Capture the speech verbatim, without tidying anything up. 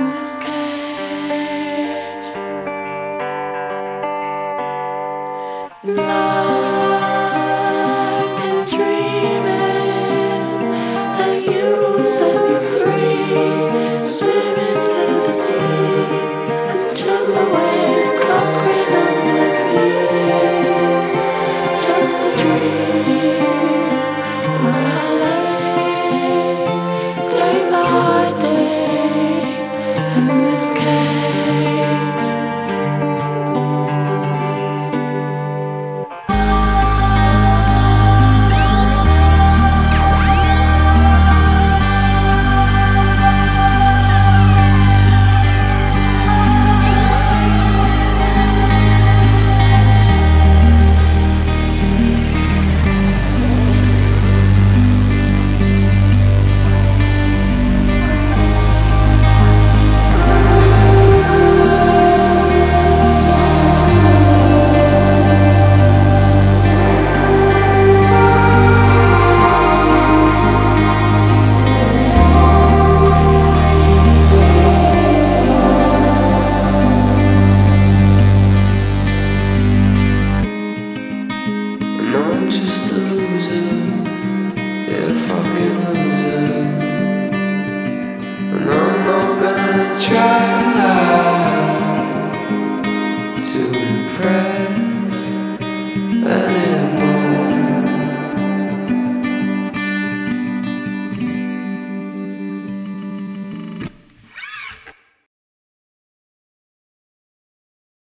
this cage. Life and dreaming that you set me free. Swim into the deep and jump away. Concrete on my feet. Just a dream where I lay day by day in this cage. And I'm just a loser, yeah, a fucking loser. And I'm not gonna try to impress.